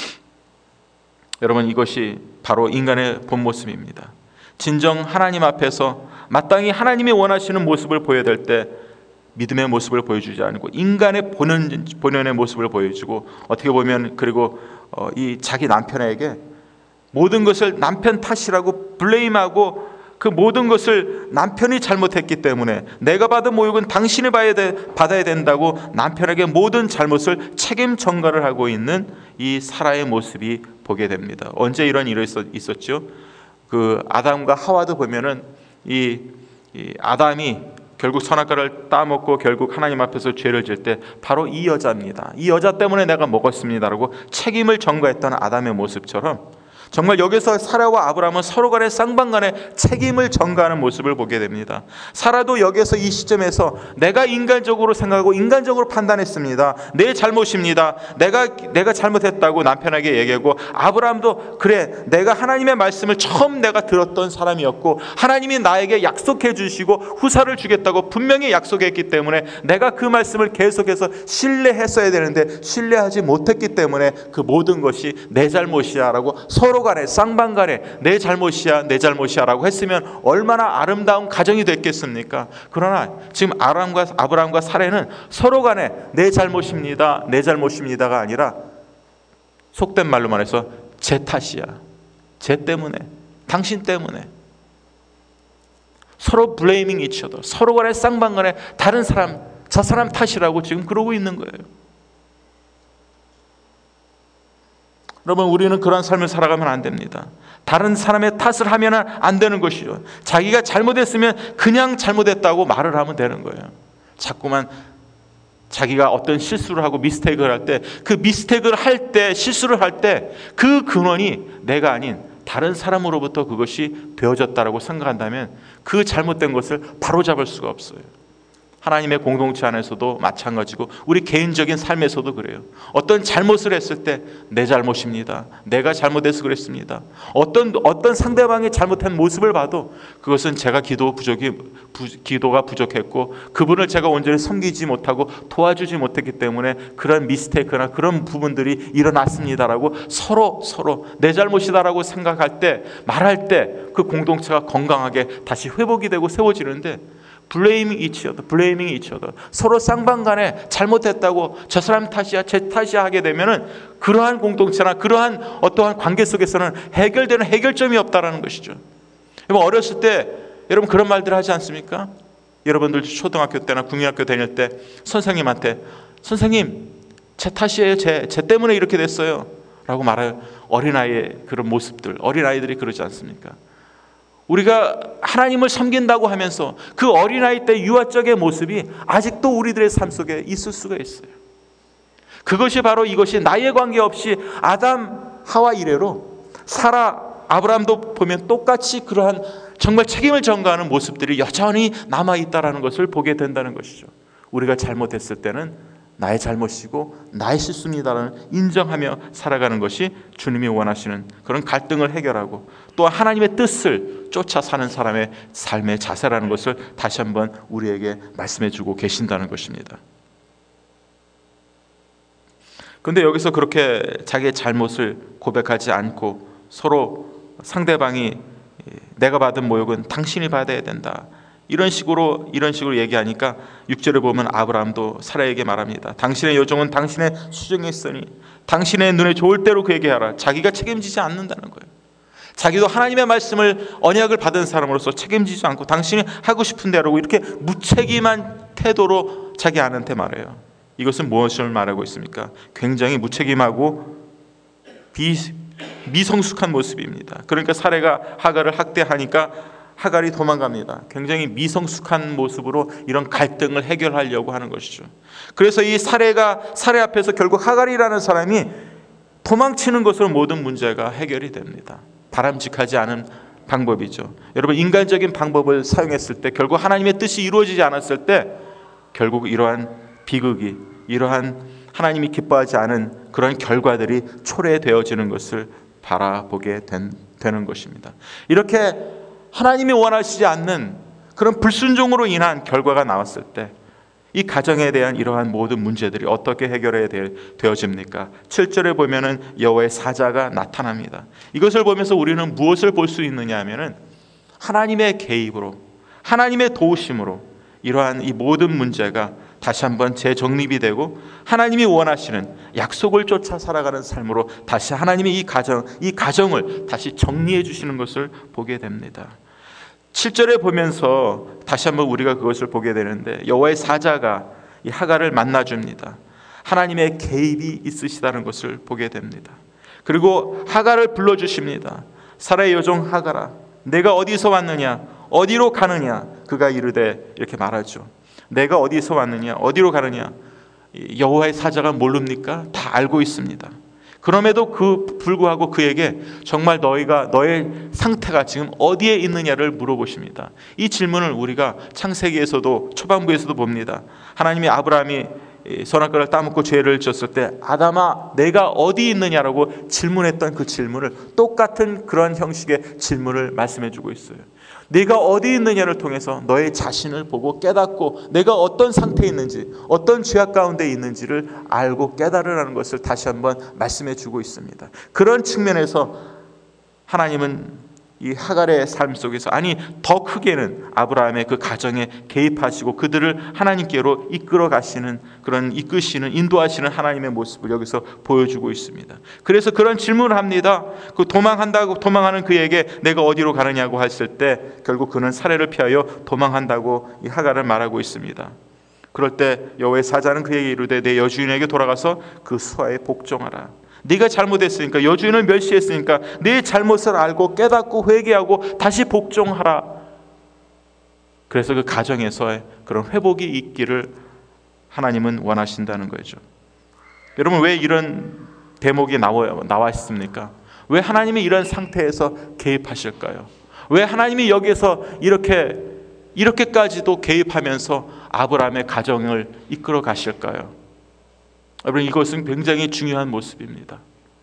여러분, 이것이 바로 인간의 본 모습입니다. 진정 하나님 앞에서 마땅히 하나님이 원하시는 모습을 보여야 될 때 믿음의 모습을 보여주지 않고 인간의 본연, 본연의 모습을 보여주고, 어떻게 보면 그리고 어, 이 자기 남편에게 모든 것을 남편 탓이라고 블레임하고 그 모든 것을 남편이 잘못했기 때문에 내가 받은 모욕은 당신이 받아야 된다고 남편에게 모든 잘못을 책임 전가를 하고 있는 이 사라의 모습이 보게 됩니다. 언제 이런 일이 있었죠? 그 아담과 하와도 보면은 이, 이 아담이 결국 선악과를 따먹고 결국 하나님 앞에서 죄를 질 때 바로 이 여자입니다. 이 여자 때문에 내가 먹었습니다라고 책임을 전가했던 아담의 모습처럼 정말 여기서 사라와 아브라함은 서로 간의 쌍방간에 책임을 전가하는 모습을 보게 됩니다. 사라도 여기서 이 시점에서 내가 인간적으로 생각하고 인간적으로 판단했습니다. 내 잘못입니다. 내가 내가 잘못했다고 남편에게 얘기하고, 아브라함도 그래, 내가 하나님의 말씀을 처음 내가 들었던 사람이었고 하나님이 나에게 약속해 주시고 후사를 주겠다고 분명히 약속했기 때문에 내가 그 말씀을 계속해서 신뢰했어야 되는데 신뢰하지 못했기 때문에 그 모든 것이 내 잘못이야 라고 서로 간에 쌍방간에 내 잘못이야 내 잘못이야 라고 했으면 얼마나 아름다운 가정이 됐겠습니까? 그러나 지금 아브라함과, 아브라함과 사라는 서로 간에 내 잘못입니다 내 잘못입니다가 아니라 속된 말로 말해서 제 탓이야, 제 때문에, 당신 때문에, 서로 블레이밍 이치어더, 서로 간에 쌍방간에 다른 사람, 저 사람 탓이라고 지금 그러고 있는 거예요. 여러분, 우리는 그런 삶을 살아가면 안 됩니다. 다른 사람의 탓을 하면 안 되는 것이죠. 자기가 잘못했으면 그냥 잘못했다고 말을 하면 되는 거예요. 자꾸만 자기가 어떤 실수를 하고 미스테이크를 할 때, 그 미스테이크를 할 때, 실수를 할 때 그 근원이 내가 아닌 다른 사람으로부터 그것이 되어졌다라고 생각한다면 그 잘못된 것을 바로잡을 수가 없어요. 하나님의 공동체 안에서도 마찬가지고 우리 개인적인 삶에서도 그래요. 어떤 잘못을 했을 때 내 잘못입니다, 내가 잘못해서 그랬습니다. 어떤 어떤 상대방이 잘못한 모습을 봐도 그것은 제가 기도 부족이 부, 기도가 부족했고 그분을 제가 온전히 섬기지 못하고 도와주지 못했기 때문에 그런 미스테이크나 그런 부분들이 일어났습니다라고 서로 서로 내 잘못이다라고 생각할 때, 말할 때 그 공동체가 건강하게 다시 회복이 되고 세워지는데, 블레이밍 이치어더, 블레이밍 이치어더, 서로 쌍방간에 잘못했다고 저 사람 탓이야 제 탓이야 하게 되면은 그러한 공동체나 그러한 어떠한 관계 속에서는 해결되는 해결점이 없다라는 것이죠. 여러분, 어렸을 때 여러분 그런 말들 하지 않습니까? 여러분들 초등학교 때나 국민학교 다닐 때 선생님한테 선생님 제 탓이에요, 제, 제 때문에 이렇게 됐어요 라고 말할 어린아이의 그런 모습들, 어린아이들이 그러지 않습니까? 우리가 하나님을 섬긴다고 하면서 그 어린아이 때 유아적의 모습이 아직도 우리들의 삶 속에 있을 수가 있어요. 그것이 바로 이것이 나이에 관계없이 아담 하와 이래로 사라 아브라함도 보면 똑같이 그러한 정말 책임을 전가하는 모습들이 여전히 남아있다는 것을 보게 된다는 것이죠. 우리가 잘못했을 때는 나의 잘못이고 나의 실수입니다라는 인정하며 살아가는 것이 주님이 원하시는 그런 갈등을 해결하고 또 하나님의 뜻을 쫓아 사는 사람의 삶의 자세라는 것을 다시 한번 우리에게 말씀해 주고 계신다는 것입니다. 그런데 여기서 그렇게 자기의 잘못을 고백하지 않고 서로 상대방이 내가 받은 모욕은 당신이 받아야 된다, 이런 식으로 이런 식으로 얘기하니까 육 절에 보면 아브라함도 사라에게 말합니다. 당신의 여종은 당신의 수중에 있으니 당신의 눈에 좋을 대로 그에게 하라. 자기가 책임지지 않는다는 거예요. 자기도 하나님의 말씀을 언약을 받은 사람으로서 책임지지 않고 당신이 하고 싶은 대로 이렇게 무책임한 태도로 자기 아내한테 말해요. 이것은 무엇을 말하고 있습니까? 굉장히 무책임하고 비, 미성숙한 모습입니다. 그러니까 사레가 하갈을 학대하니까 하갈이 도망갑니다. 굉장히 미성숙한 모습으로 이런 갈등을 해결하려고 하는 것이죠. 그래서 이 사레가 사레 앞에서 결국 하갈이라는 사람이 도망치는 것으로 모든 문제가 해결이 됩니다. 바람직하지 않은 방법이죠. 여러분, 인간적인 방법을 사용했을 때 결국 하나님의 뜻이 이루어지지 않았을 때 결국 이러한 비극이, 이러한 하나님이 기뻐하지 않은 그런 결과들이 초래되어지는 것을 바라보게 된, 되는 것입니다. 이렇게 하나님이 원하시지 않는 그런 불순종으로 인한 결과가 나왔을 때 이 가정에 대한 이러한 모든 문제들이 어떻게 해결해야 되어집니까? 칠 절에 보면은 여호와의 사자가 나타납니다. 이것을 보면서 우리는 무엇을 볼 수 있느냐 하면은 하나님의 개입으로, 하나님의 도우심으로 이러한 이 모든 문제가 다시 한번 재정립이 되고 하나님이 원하시는 약속을 쫓아 살아가는 삶으로 다시 하나님이 이 가정, 이 가정을 다시 정리해 주시는 것을 보게 됩니다. 칠 절에 보면서 다시 한번 우리가 그것을 보게 되는데 여호와의 사자가 이 하갈을 만나줍니다. 하나님의 개입이 있으시다는 것을 보게 됩니다. 그리고 하갈을 불러주십니다. 사라의 여종 하갈아, 내가 어디서 왔느냐, 어디로 가느냐. 그가 이르되 이렇게 말하죠. 내가 어디서 왔느냐, 어디로 가느냐. 여호와의 사자가 모릅니까? 다 알고 있습니다. 그럼에도 그 불구하고 그에게 정말 너희가 너의 상태가 지금 어디에 있느냐를 물어보십니다. 이 질문을 우리가 창세기에서도 초반부에서도 봅니다. 하나님이 아브라함이 선악과를 따먹고 죄를 지었을 때 아담아 내가 어디 있느냐라고 질문했던 그 질문을 똑같은 그런 형식의 질문을 말씀해 주고 있어요. 네가 어디 있느냐를 통해서 너의 자신을 보고 깨닫고 내가 어떤 상태에 있는지, 어떤 죄악 가운데 있는지를 알고 깨달으라는 것을 다시 한번 말씀해 주고 있습니다. 그런 측면에서 하나님은 이 하갈의 삶 속에서, 아니 더 크게는 아브라함의 그 가정에 개입하시고 그들을 하나님께로 이끌어 가시는, 그런 이끄시는, 인도하시는 하나님의 모습을 여기서 보여주고 있습니다. 그래서 그런 질문을 합니다. 그 도망한다고 도망하는 그에게 내가 어디로 가느냐고 했을 때 결국 그는 사례를 피하여 도망한다고 이 하갈을 말하고 있습니다. 그럴 때 여호와의 사자는 그에게 이르되 내 여주인에게 돌아가서 그 수하에 복종하라. 네가 잘못했으니까, 여주인을 멸시했으니까 네 잘못을 알고 깨닫고 회개하고 다시 복종하라. 그래서 그 가정에서의 그런 회복이 있기를 하나님은 원하신다는 거죠. 여러분, 왜 이런 대목이 나와, 나와 있습니까? 왜 하나님이 이런 상태에서 개입하실까요? 왜 하나님이 여기에서 이렇게 이렇게까지도 개입하면서 아브라함의 가정을 이끌어 가실까요? 여러분, 이것은 굉장히 중요한 모습입니다.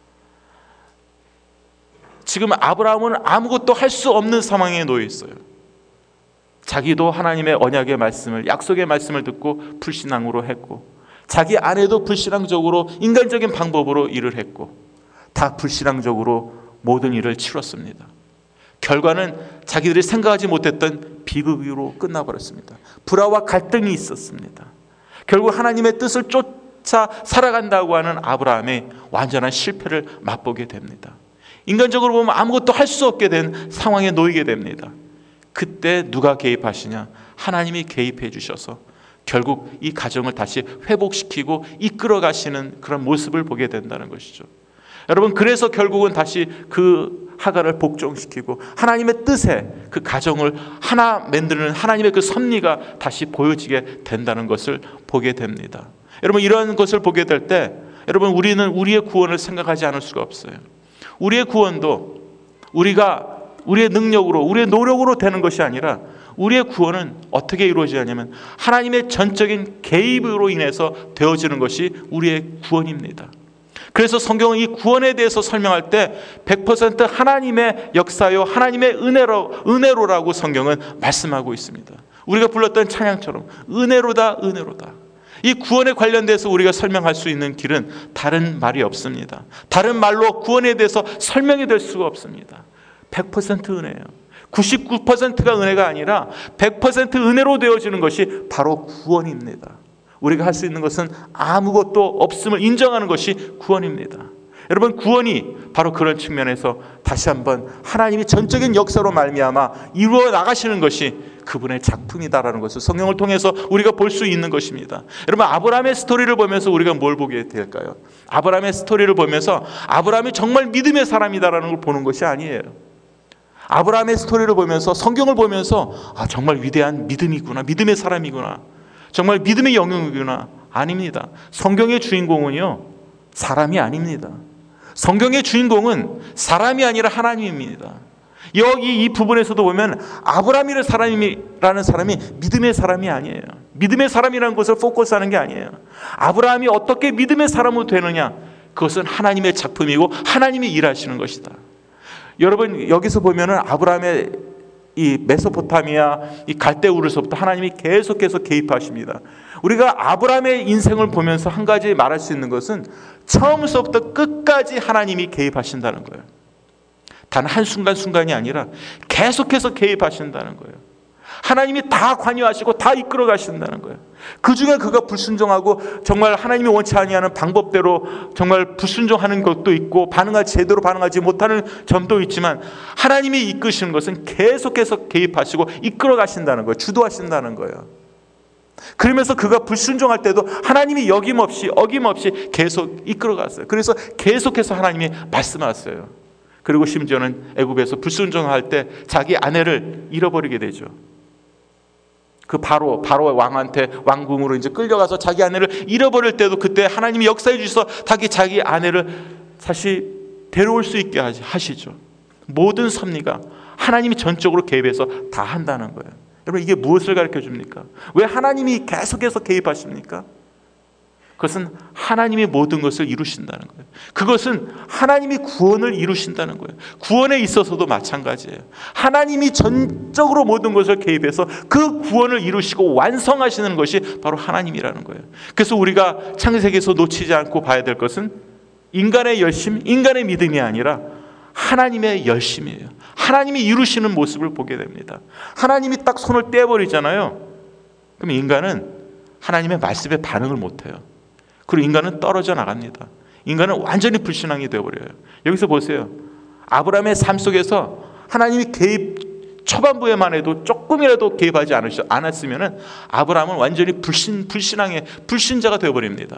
지금 아브라함은 아무것도 할 수 없는 상황에 놓여 있어요. 자기도 하나님의 언약의 말씀을, 약속의 말씀을 듣고 불신앙으로 했고, 자기 아내도 불신앙적으로 인간적인 방법으로 일을 했고, 다 불신앙적으로 모든 일을 치렀습니다. 결과는 자기들이 생각하지 못했던 비극으로 끝나버렸습니다. 불화와 갈등이 있었습니다. 결국 하나님의 뜻을 쫓 자 살아간다고 하는 아브라함의 완전한 실패를 맛보게 됩니다. 인간적으로 보면 아무것도 할 수 없게 된 상황에 놓이게 됩니다. 그때 누가 개입하시냐? 하나님이 개입해 주셔서 결국 이 가정을 다시 회복시키고 이끌어 가시는 그런 모습을 보게 된다는 것이죠. 여러분, 그래서 결국은 다시 그 하갈을 복종시키고 하나님의 뜻에 그 가정을 하나 만드는 하나님의 그 섭리가 다시 보여지게 된다는 것을 보게 됩니다. 여러분, 이런 것을 보게 될 때 여러분, 우리는 우리의 구원을 생각하지 않을 수가 없어요. 우리의 구원도 우리가 우리의 능력으로, 우리의 노력으로 되는 것이 아니라 우리의 구원은 어떻게 이루어져야 하냐면 하나님의 전적인 개입으로 인해서 되어지는 것이 우리의 구원입니다. 그래서 성경은 이 구원에 대해서 설명할 때 백 퍼센트 하나님의 역사요 하나님의 은혜로, 은혜로라고 성경은 말씀하고 있습니다. 우리가 불렀던 찬양처럼 은혜로다 은혜로다. 이 구원에 관련돼서 우리가 설명할 수 있는 길은 다른 말이 없습니다. 다른 말로 구원에 대해서 설명이 될 수가 없습니다. 백 퍼센트 은혜예요. 구십구 퍼센트가 은혜가 아니라 백 퍼센트 은혜로 되어지는 것이 바로 구원입니다. 우리가 할 수 있는 것은 아무것도 없음을 인정하는 것이 구원입니다. 여러분, 구원이 바로 그런 측면에서 다시 한번 하나님이 전적인 역사로 말미암아 이루어 나가시는 것이 그분의 작품이다라는 것을 성경을 통해서 우리가 볼 수 있는 것입니다. 여러분, 아브라함의 스토리를 보면서 우리가 뭘 보게 될까요? 아브라함의 스토리를 보면서 아브라함이 정말 믿음의 사람이다라는 걸 보는 것이 아니에요. 아브라함의 스토리를 보면서, 성경을 보면서 아, 정말 위대한 믿음이구나, 믿음의 사람이구나, 정말 믿음의 영역이구나. 아닙니다. 성경의 주인공은요 사람이 아닙니다. 성경의 주인공은 사람이 아니라 하나님입니다. 여기 이 부분에서도 보면 아브라함이라는 사람이라는 사람이 믿음의 사람이 아니에요. 믿음의 사람이라는 것을 포커스하는 게 아니에요. 아브라함이 어떻게 믿음의 사람으로 되느냐, 그것은 하나님의 작품이고 하나님이 일하시는 것이다. 여러분, 여기서 보면은 아브라함의 이 메소포타미아, 이 갈대우르서부터 하나님이 계속해서 개입하십니다. 우리가 아브라함의 인생을 보면서 한 가지 말할 수 있는 것은 처음부터 끝까지 하나님이 개입하신다는 거예요. 단 한순간 순간이 아니라 계속해서 개입하신다는 거예요. 하나님이 다 관여하시고 다 이끌어 가신다는 거예요. 그 중에 그가 불순종하고 정말 하나님이 원치 아니하는 방법대로 정말 불순종하는 것도 있고 반응하지 제대로 반응하지 못하는 점도 있지만 하나님이 이끄시는 것은 계속해서 개입하시고 이끌어 가신다는 거예요. 주도하신다는 거예요. 그러면서 그가 불순종할 때도 하나님이 여김없이 어김없이 계속 이끌어 갔어요. 그래서 계속해서 하나님이 말씀하셨어요. 그리고 심지어는 애굽에서 불순종할 때 자기 아내를 잃어버리게 되죠. 그 바로 바로 왕한테 왕궁으로 이제 끌려가서 자기 아내를 잃어버릴 때도 그때 하나님이 역사해 주셔서 자기 자기 아내를 다시 데려올 수 있게 하시죠. 모든 섭리가 하나님이 전적으로 개입해서 다 한다는 거예요. 여러분, 이게 무엇을 가르쳐 줍니까? 왜 하나님이 계속해서 개입하십니까? 그것은 하나님이 모든 것을 이루신다는 거예요. 그것은 하나님이 구원을 이루신다는 거예요. 구원에 있어서도 마찬가지예요. 하나님이 전적으로 모든 것을 개입해서 그 구원을 이루시고 완성하시는 것이 바로 하나님이라는 거예요. 그래서 우리가 창세기에서 놓치지 않고 봐야 될 것은 인간의 열심, 인간의 믿음이 아니라 하나님의 열심이에요. 하나님이 이루시는 모습을 보게 됩니다. 하나님이 딱 손을 떼어버리잖아요. 그럼 인간은 하나님의 말씀에 반응을 못해요. 그리고 인간은 떨어져 나갑니다. 인간은 완전히 불신앙이 되어버려요. 여기서 보세요. 아브라함의 삶 속에서 하나님이 개입, 초반부에만 해도 조금이라도 개입하지 않았으면 아브라함은 완전히 불신, 불신앙의 불신자가 되어버립니다.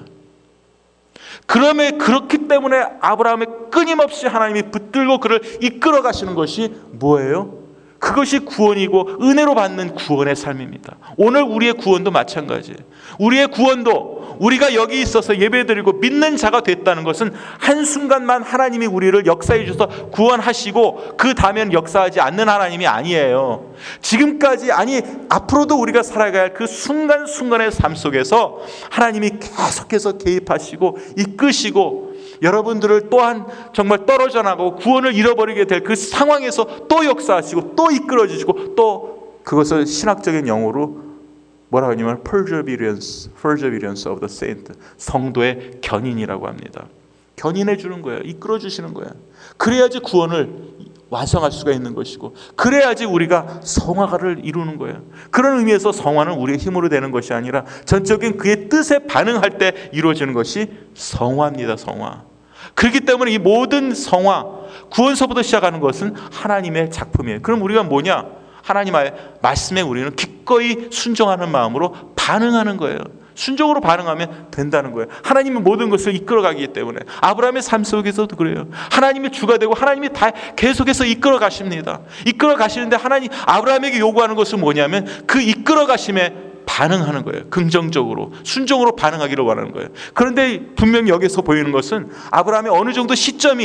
그러면 그렇기 때문에 아브라함의 끊임없이 하나님이 붙들고 그를 이끌어 가시는 것이 뭐예요? 그것이 구원이고 은혜로 받는 구원의 삶입니다. 오늘 우리의 구원도 마찬가지예요. 우리의 구원도 우리가 여기 있어서 예배드리고 믿는 자가 됐다는 것은 한순간만 하나님이 우리를 역사해 주셔서 구원하시고 그 다음엔 역사하지 않는 하나님이 아니에요. 지금까지, 아니 앞으로도 우리가 살아가야 할 그 순간순간의 삶 속에서 하나님이 계속해서 개입하시고 이끄시고 여러분들을 또한 정말 떨어져 나가고 구원을 잃어버리게 될 그 상황에서 또 역사하시고 또 이끌어주시고 또 그것을 신학적인 용어로 뭐라고 하냐면 perseverance, perseverance of the saint, 성도의 견인이라고 합니다. 견인해 주는 거예요. 이끌어 주시는 거예요. 그래야지 구원을 완성할 수가 있는 것이고 그래야지 우리가 성화를 이루는 거예요. 그런 의미에서 성화는 우리의 힘으로 되는 것이 아니라 전적인 그의 뜻에 반응할 때 이루어지는 것이 성화입니다. 성화. 그렇기 때문에 이 모든 성화, 구원서부터 시작하는 것은 하나님의 작품이에요. 그럼 우리가 뭐냐? 하나님의 말씀에 우리는 기꺼이 순종하는 마음으로 반응하는 거예요. 순종으로 반응하면 된다는 거예요. 하나님은 모든 것을 이끌어가기 때문에. 아브라함의 삶 속에서도 그래요. 하나님이 주가 되고 하나님이 다 계속해서 이끌어 가십니다. 이끌어 가시는데 하나님, 아브라함에게 요구하는 것은 뭐냐면 그 이끌어 가심에 반응하는 거예요. 긍정적으로 순종으로 반응하기를 원하는 거예요. 그런데 분명히 여기서 보이는 것은 아브라함의 어느 정도 시점이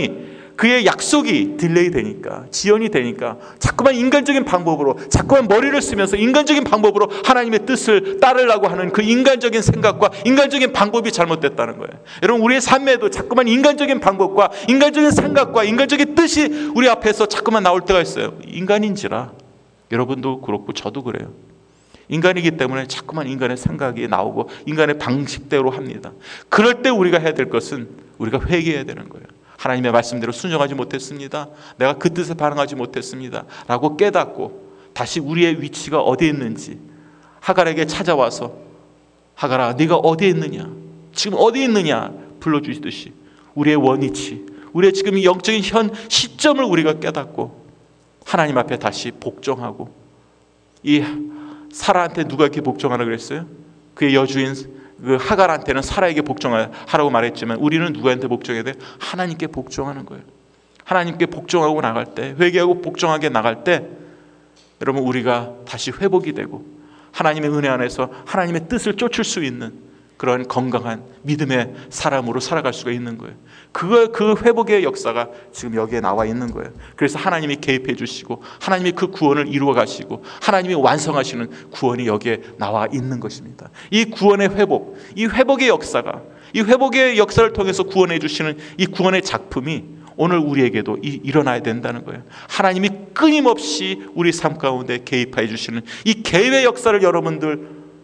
그의 약속이 딜레이 되니까, 지연이 되니까 자꾸만 인간적인 방법으로, 자꾸만 머리를 쓰면서 인간적인 방법으로 하나님의 뜻을 따르려고 하는 그 인간적인 생각과 인간적인 방법이 잘못됐다는 거예요. 여러분, 우리의 삶에도 자꾸만 인간적인 방법과 인간적인 생각과 인간적인 뜻이 우리 앞에서 자꾸만 나올 때가 있어요. 인간인지라. 여러분도 그렇고 저도 그래요. 인간이기 때문에 자꾸만 인간의 생각이 나오고 인간의 방식대로 합니다. 그럴 때 우리가 해야 될 것은 우리가 회개해야 되는 거예요. 하나님의 말씀대로 순종하지 못했습니다. 내가 그 뜻에 반응하지 못했습니다. 라고 깨닫고 다시 우리의 위치가 어디에 있는지 하갈에게 찾아와서, 하갈아, 네가 어디에 있느냐, 지금 어디에 있느냐 불러주시듯이 우리의 원위치, 우리의 지금 영적인 현 시점을 우리가 깨닫고 하나님 앞에 다시 복종하고, 이 사라한테 누가 이렇게 복종하라 그랬어요? 그의 여주인 그 하갈한테는 사라에게 복종하라고 말했지만 우리는 누구한테 복종해야 돼? 하나님께 복종하는 거예요. 하나님께 복종하고 나갈 때, 회개하고 복종하게 나갈 때 여러분, 우리가 다시 회복이 되고 하나님의 은혜 안에서 하나님의 뜻을 쫓을 수 있는 그런 건강한 믿음의 사람으로 살아갈 수가 있는 거예요. 그, 그 회복의 역사가 지금 여기에 나와 있는 거예요. 그래서 하나님이 개입해 주시고 하나님이 그 구원을 이루어 가시고 하나님이 완성하시는 구원이 여기에 나와 있는 것입니다. 이 구원의 회복, 이 회복의 역사가, 이 회복의 역사를 통해서 구원해 주시는 이 구원의 작품이 오늘 우리에게도 이, 일어나야 된다는 거예요. 하나님이 끊임없이 우리 삶 가운데 개입해 주시는 이 개입의 역사를 여러분들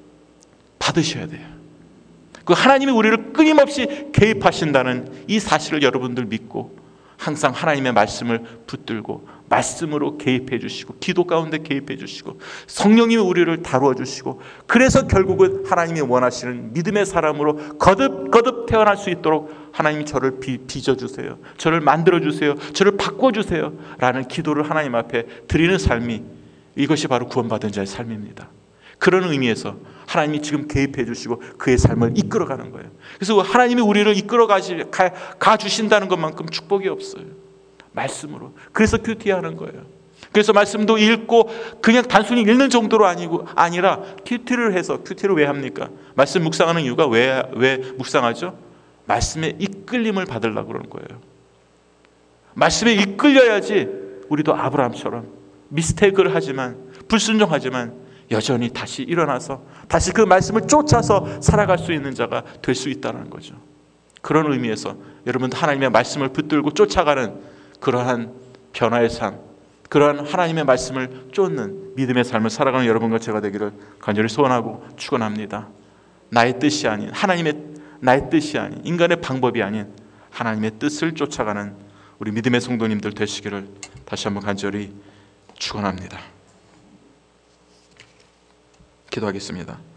받으셔야 돼요. 그 하나님이 우리를 끊임없이 개입하신다는 이 사실을 여러분들 믿고 항상 하나님의 말씀을 붙들고 말씀으로 개입해 주시고 기도 가운데 개입해 주시고 성령님이 우리를 다루어 주시고, 그래서 결국은 하나님이 원하시는 믿음의 사람으로 거듭거듭 태어날 수 있도록 하나님이 저를 비, 빚어주세요, 저를 만들어주세요, 저를 바꿔주세요 라는 기도를 하나님 앞에 드리는 삶이, 이것이 바로 구원받은 자의 삶입니다. 그런 의미에서 하나님이 지금 개입해 주시고 그의 삶을 이끌어가는 거예요. 그래서 하나님이 우리를 이끌어 가시, 가, 가주신다는 것만큼 축복이 없어요. 말씀으로. 그래서 큐티하는 거예요. 그래서 말씀도 읽고 그냥 단순히 읽는 정도로 아니고 아니라 큐티를 해서, 큐티를 왜 합니까? 말씀 묵상하는 이유가 왜, 왜 묵상하죠? 말씀에 이끌림을 받으려고 그러는 거예요. 말씀에 이끌려야지 우리도 아브라함처럼 미스테이크를 하지만, 불순종하지만 여전히 다시 일어나서 다시 그 말씀을 쫓아서 살아갈 수 있는 자가 될 수 있다는 거죠. 그런 의미에서 여러분도 하나님의 말씀을 붙들고 쫓아가는 그러한 변화의 삶, 그러한 하나님의 말씀을 쫓는 믿음의 삶을 살아가는 여러분과 제가 되기를 간절히 소원하고 축원합니다. 나의 뜻이 아닌 하나님의, 나의 뜻이 아닌 인간의 방법이 아닌 하나님의 뜻을 쫓아가는 우리 믿음의 성도님들 되시기를 다시 한번 간절히 축원합니다. 기도하겠습니다.